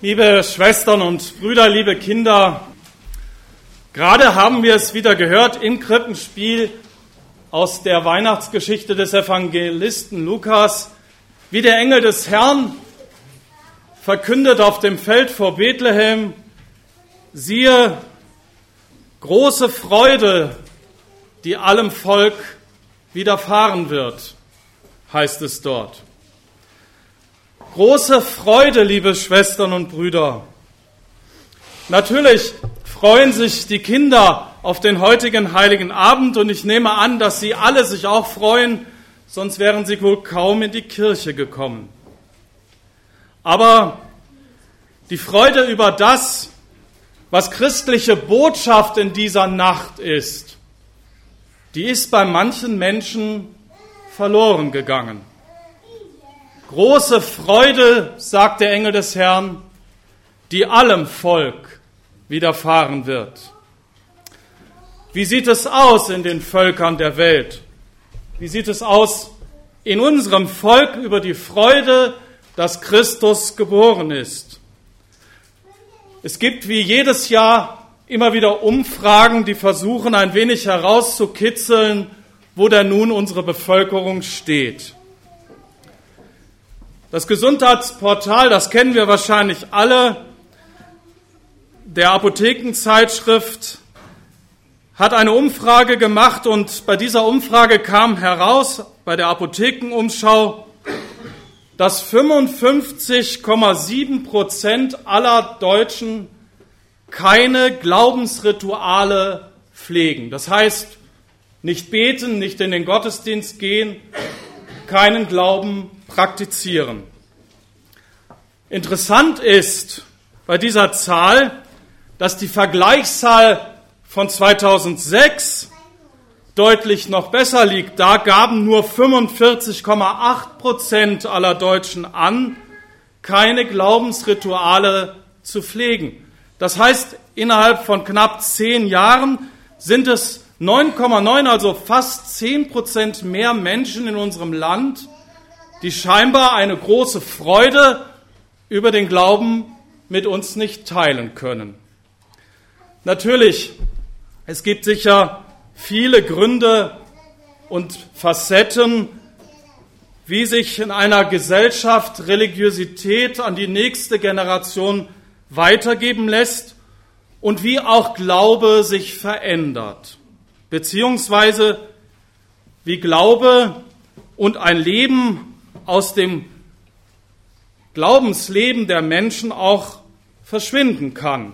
Liebe Schwestern und Brüder, liebe Kinder, gerade haben wir es wieder gehört im Krippenspiel aus der Weihnachtsgeschichte des Evangelisten Lukas, wie der Engel des Herrn verkündet auf dem Feld vor Bethlehem: Siehe, große Freude, die allem Volk widerfahren wird, heißt es dort. Große Freude, liebe Schwestern und Brüder. Natürlich freuen sich die Kinder auf den heutigen Heiligen Abend und ich nehme an, dass sie alle sich auch freuen, sonst wären sie wohl kaum in die Kirche gekommen. Aber die Freude über das, was christliche Botschaft in dieser Nacht ist, die ist bei manchen Menschen verloren gegangen. Große Freude, sagt der Engel des Herrn, die allem Volk widerfahren wird. Wie sieht es aus in den Völkern der Welt? Wie sieht es aus in unserem Volk über die Freude, dass Christus geboren ist? Es gibt wie jedes Jahr immer wieder Umfragen, die versuchen, ein wenig herauszukitzeln, wo denn nun unsere Bevölkerung steht. Das Gesundheitsportal, das kennen wir wahrscheinlich alle, der Apothekenzeitschrift, hat eine Umfrage gemacht und bei dieser Umfrage kam heraus, bei der Apothekenumschau, dass 55,7% aller Deutschen keine Glaubensrituale pflegen. Das heißt, nicht beten, nicht in den Gottesdienst gehen, keinen Glauben praktizieren. Interessant ist bei dieser Zahl, dass die Vergleichszahl von 2006 deutlich noch besser liegt. Da gaben nur 45,8% aller Deutschen an, keine Glaubensrituale zu pflegen. Das heißt, innerhalb von knapp 10 Jahren sind es 9,9, also fast 10% mehr Menschen in unserem Land, die scheinbar eine große Freude über den Glauben mit uns nicht teilen können. Natürlich, es gibt sicher viele Gründe und Facetten, wie sich in einer Gesellschaft Religiosität an die nächste Generation weitergeben lässt und wie auch Glaube sich verändert, beziehungsweise wie Glaube und ein Leben aus dem Glaubensleben der Menschen auch verschwinden kann.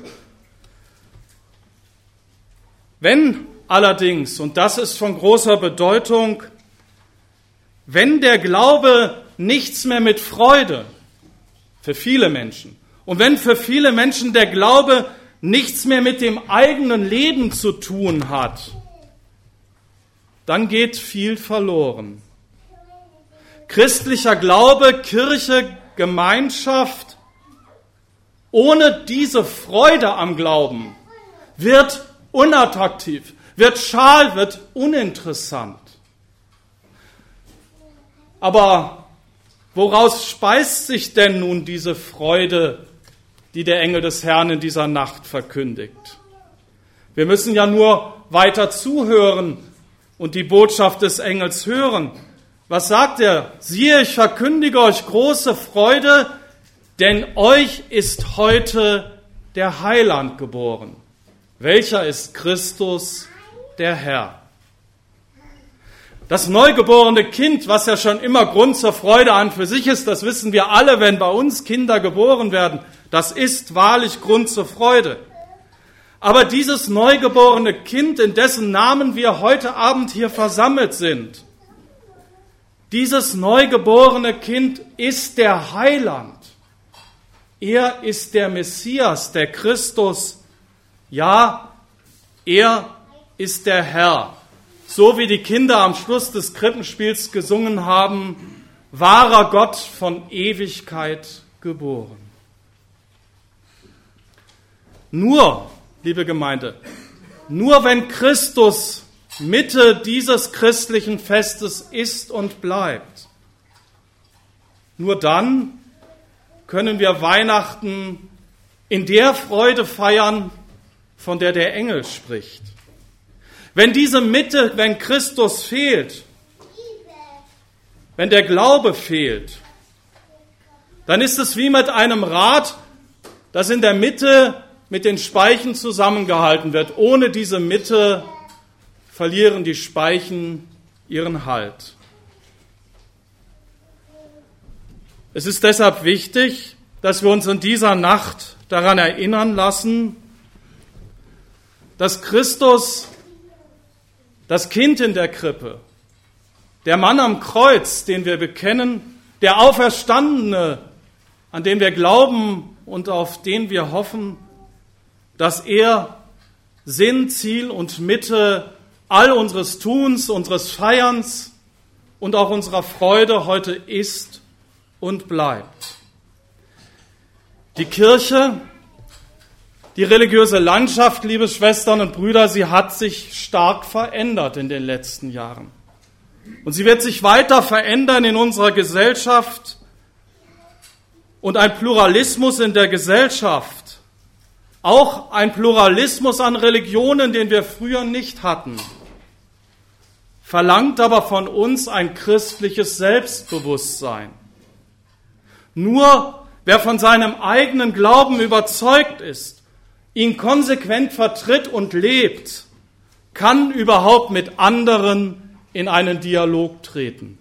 Wenn allerdings, und das ist von großer Bedeutung, wenn der Glaube nichts mehr mit Freude für viele Menschen und wenn für viele Menschen der Glaube nichts mehr mit dem eigenen Leben zu tun hat, dann geht viel verloren. Christlicher Glaube, Kirche, Gemeinschaft, ohne diese Freude am Glauben wird unattraktiv, wird schal, wird uninteressant. Aber woraus speist sich denn nun diese Freude, die der Engel des Herrn in dieser Nacht verkündigt? Wir müssen ja nur weiter zuhören und die Botschaft des Engels hören. Was sagt er? Siehe, ich verkündige euch große Freude, denn euch ist heute der Heiland geboren. Welcher ist Christus, der Herr? Das neugeborene Kind, was ja schon immer Grund zur Freude an für sich ist, das wissen wir alle, wenn bei uns Kinder geboren werden, das ist wahrlich Grund zur Freude. Aber dieses neugeborene Kind, in dessen Namen wir heute Abend hier versammelt sind, dieses neugeborene Kind ist der Heiland. Er ist der Messias, der Christus. Ja, er ist der Herr. So wie die Kinder am Schluss des Krippenspiels gesungen haben, wahrer Gott von Ewigkeit geboren. Nur, liebe Gemeinde, nur wenn Christus Mitte dieses christlichen Festes ist und bleibt, nur dann können wir Weihnachten in der Freude feiern, von der der Engel spricht. Wenn diese Mitte, wenn Christus fehlt, wenn der Glaube fehlt, dann ist es wie mit einem Rad, das in der Mitte mit den Speichen zusammengehalten wird. Ohne diese Mitte verlieren die Speichen ihren Halt. Es ist deshalb wichtig, dass wir uns in dieser Nacht daran erinnern lassen, dass Christus, das Kind in der Krippe, der Mann am Kreuz, den wir bekennen, der Auferstandene, an den wir glauben und auf den wir hoffen, dass er Sinn, Ziel und Mitte all unseres Tuns, unseres Feierns und auch unserer Freude heute ist und bleibt. Die Kirche, die religiöse Landschaft, liebe Schwestern und Brüder, sie hat sich stark verändert in den letzten Jahren. Und sie wird sich weiter verändern in unserer Gesellschaft. Und ein Pluralismus in der Gesellschaft, auch ein Pluralismus an Religionen, den wir früher nicht hatten, verlangt aber von uns ein christliches Selbstbewusstsein. Nur wer von seinem eigenen Glauben überzeugt ist, ihn konsequent vertritt und lebt, kann überhaupt mit anderen in einen Dialog treten.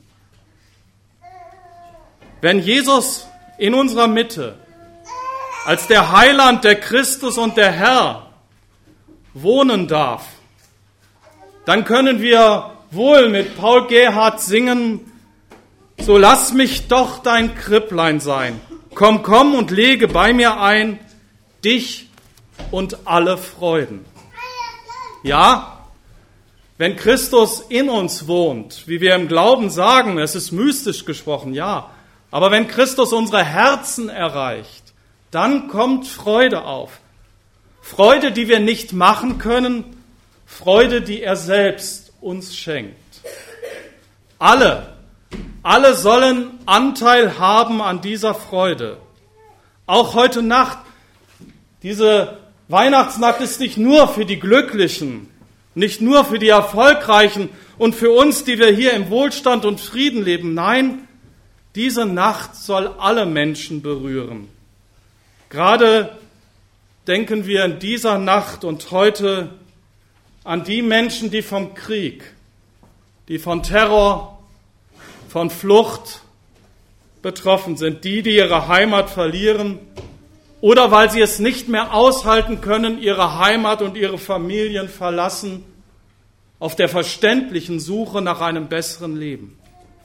Wenn Jesus in unserer Mitte als der Heiland, der Christus und der Herr wohnen darf, dann können wir wohl mit Paul Gerhardt singen: So lass mich doch dein Kripplein sein, komm, komm und lege bei mir ein dich und alle Freuden. Ja, wenn Christus in uns wohnt, wie wir im Glauben sagen, es ist mystisch gesprochen, ja, aber wenn Christus unsere Herzen erreicht, dann kommt Freude auf. Freude, die wir nicht machen können, Freude, die er selbst uns schenkt. Alle sollen Anteil haben an dieser Freude. Auch heute Nacht, diese Weihnachtsnacht ist nicht nur für die Glücklichen, nicht nur für die Erfolgreichen und für uns, die wir hier im Wohlstand und Frieden leben. Nein, diese Nacht soll alle Menschen berühren. Gerade denken wir in dieser Nacht und heute an die Menschen, die vom Krieg, die von Terror, von Flucht betroffen sind, die ihre Heimat verlieren oder weil sie es nicht mehr aushalten können, ihre Heimat und ihre Familien verlassen, auf der verständlichen Suche nach einem besseren Leben.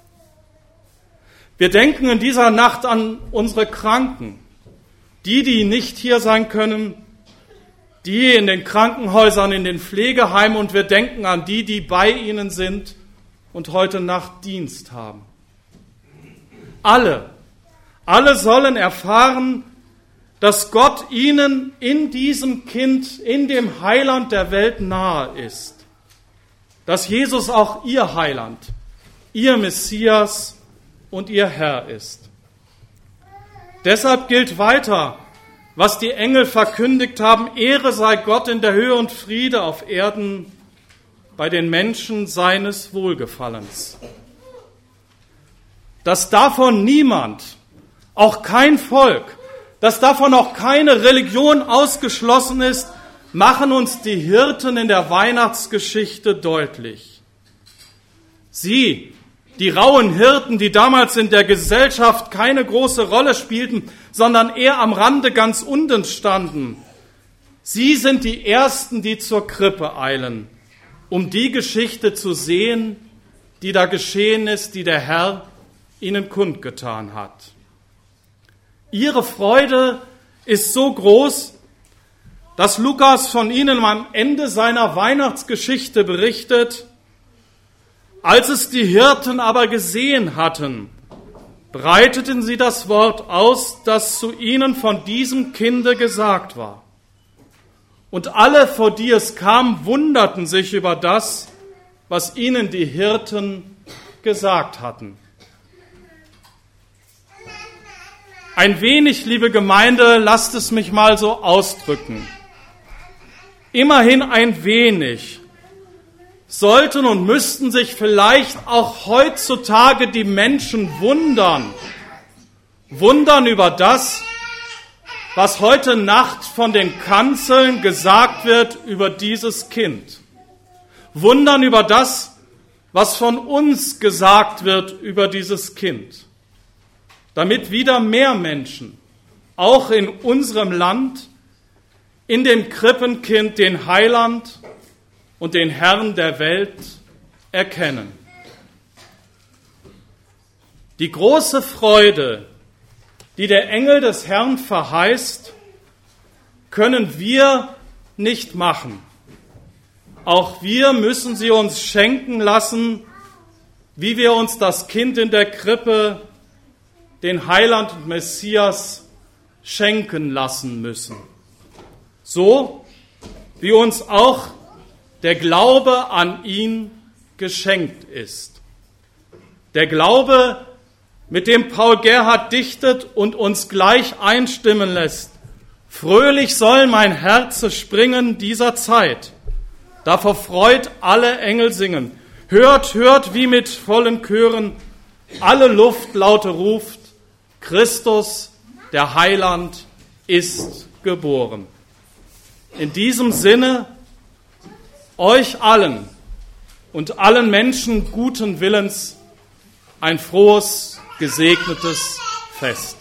Wir denken in dieser Nacht an unsere Kranken, die nicht hier sein können, die in den Krankenhäusern, in den Pflegeheimen, und wir denken an die bei ihnen sind und heute Nacht Dienst haben. Alle sollen erfahren, dass Gott ihnen in diesem Kind, in dem Heiland der Welt nahe ist. Dass Jesus auch ihr Heiland, ihr Messias und ihr Herr ist. Deshalb gilt weiter, was die Engel verkündigt haben: Ehre sei Gott in der Höhe und Friede auf Erden bei den Menschen seines Wohlgefallens. Dass davon niemand, auch kein Volk, dass davon auch keine Religion ausgeschlossen ist, machen uns die Hirten in der Weihnachtsgeschichte deutlich. Sie, die rauen Hirten, die damals in der Gesellschaft keine große Rolle spielten, sondern eher am Rande ganz unten standen, sie sind die Ersten, die zur Krippe eilen, um die Geschichte zu sehen, die da geschehen ist, die der Herr ihnen kundgetan hat. Ihre Freude ist so groß, dass Lukas von ihnen am Ende seiner Weihnachtsgeschichte berichtet: Als es die Hirten aber gesehen hatten, breiteten sie das Wort aus, das zu ihnen von diesem Kinde gesagt war. Und alle, vor die es kam, wunderten sich über das, was ihnen die Hirten gesagt hatten. Ein wenig, liebe Gemeinde, lasst es mich mal so ausdrücken. Immerhin ein wenig sollten und müssten sich vielleicht auch heutzutage die Menschen wundern über das, was heute Nacht von den Kanzeln gesagt wird über dieses Kind. Wundern über das, was von uns gesagt wird über dieses Kind. Damit wieder mehr Menschen, auch in unserem Land, in dem Krippenkind den Heiland und den Herrn der Welt erkennen. Die große Freude, die der Engel des Herrn verheißt, können wir nicht machen. Auch wir müssen sie uns schenken lassen, wie wir uns das Kind in der Krippe, den Heiland und Messias, schenken lassen müssen. So wie uns auch der Glaube an ihn geschenkt ist. Der Glaube, mit dem Paul Gerhard dichtet und uns gleich einstimmen lässt. Fröhlich soll mein Herze springen dieser Zeit. Da vor Freud alle Engel singen. Hört, hört, wie mit vollen Chören alle Luft laute ruft. Christus, der Heiland, ist geboren. In diesem Sinne, euch allen und allen Menschen guten Willens ein frohes, gesegnetes Fest.